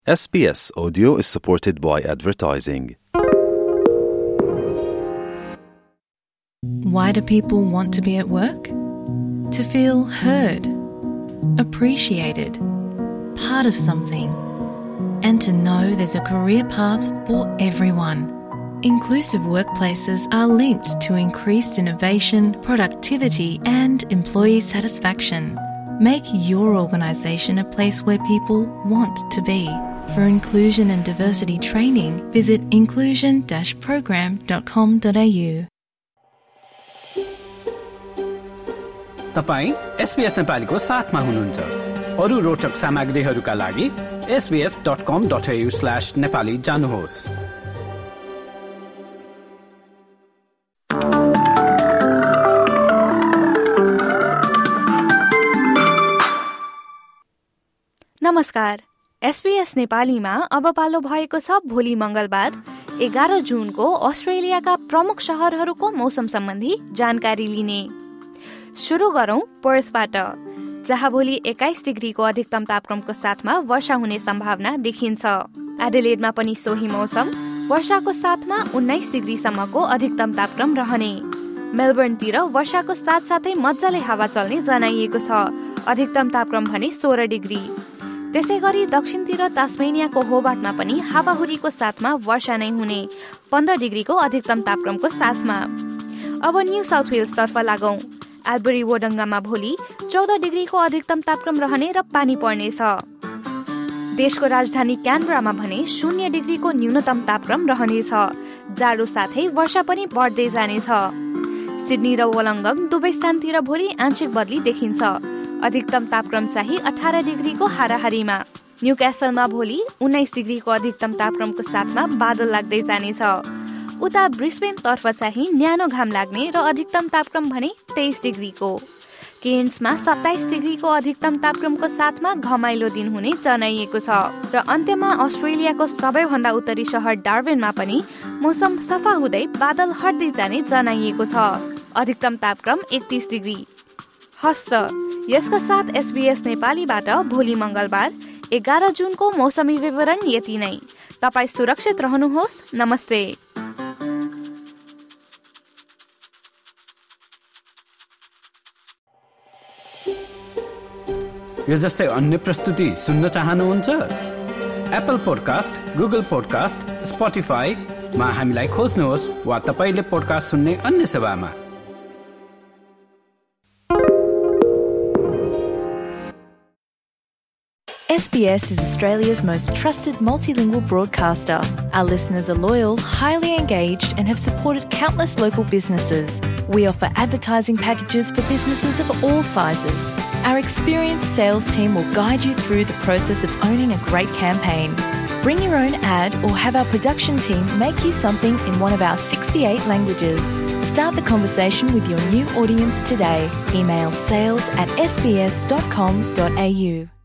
SBS Audio is supported by advertising. Why do people want to be at work? To feel heard, appreciated, part of something, and to know there's a career path for everyone. Inclusive workplaces are linked to increased innovation, productivity, and employee satisfaction. Make your organisation a place where people want to be. For inclusion and diversity training, visit inclusion-program.com.au. तपाईं SBS नेपालीको साथमा हुनुहुन्छ। अरु रोचक सामग्रीहरूका लागि sbs.com.au/nepali जानुहोस्। नमस्कार, SBS नेपालीमा अब पालो भएको छ भोलि मंगलबार 11 जुनको अस्ट्रेलियाका प्रमुख शहरहरूको मौसम सम्बन्धी जानकारी लिने। सुरु गरौं पर्थबाट, जहाँ भोलि 21 डिग्रीको अधिकतम तापक्रमको साथमा वर्षा हुने सम्भावना देखिन्छ। एडिलेडमा पनि सोही मौसम, वर्षाको साथमा 19 डिग्रीसम्मको अधिकतम तापक्रम रहने। मेलबर्नतिर वर्षाको साथसाथै मजाले हावा चल्ने जनाइएको छ, अधिकतम तापक्रम भने 16 डिग्री। त्यसैगरी दक्षिणतिर तास्मेनियाको होबार्टमा पनि हावाहुरीको साथमा वर्षा नै हुने, 15 डिग्रीको अधिकतम तापक्रमको साथमा। अब न्यू साउथ वेल्स तर्फ लागौं। एल्बरी वोडङ्गामा भोलि 14 डिग्रीको अधिकतम तापक्रम रहने र पानी पर्नेछ। देशको राजधानी क्यानबरामा भने 0 डिग्रीको न्यूनतम तापक्रम रहनेछ, जाडो साथै वर्षा पनि बढ्दै जानेछ। सिडनी र वोलङ्गङ दुवै स्थानतिर भोलि आंशिक बदली देखिन्छ, अधिकतम तापक्रम चाहिँ 18 डिग्रीको हाराहारीमा। न्यूक्यासलमा भोलि 19 डिग्रीको अधिकतम तापक्रमको साथमा बादल लाग्दै जानेछ। उता ब्रिस्बेन तर्फ चाहिँ न्यानो घाम लाग्ने र अधिकतम तापक्रम भने 23 डिग्रीको। केन्समा 27 डिग्रीको अधिकतम तापक्रमको साथमा घमाइलो दिन हुने जनाइएको छ। र अन्त्यमा अस्ट्रेलियाको सबैभन्दा उत्तरी शहर डार्विनमा पनि मौसम सफा हुँदै बादल हट्दै जाने जनाइएको छ, अधिकतम तापक्रम 31 डिग्री। हस्त, यसका साथ SBS नेपालीबाट भोलि मंगलबार 11 जुनको मौसमी विवरण यति नै। तपाईं सुरक्षित रहनुहोस्। नमस्ते। यो जस्तै अन्य प्रस्तुति सुन्न चाहनुहुन्छ? एप्पल पोडकास्ट, गुगल पोडकास्ट, स्पोटिफाईमा हामीलाई खोज्नुहोस् वा तपाईले पोडकास्ट सुन्ने अन्य सेवामा। SBS is Australia's most trusted multilingual broadcaster. Our listeners are loyal, highly engaged, and have supported countless local businesses. We offer advertising packages for businesses of all sizes. Our experienced sales team will guide you through the process of owning a great campaign. Bring your own ad or have our production team make you something in one of our 68 languages. Start the conversation with your new audience today. Email sales@sbs.com.au.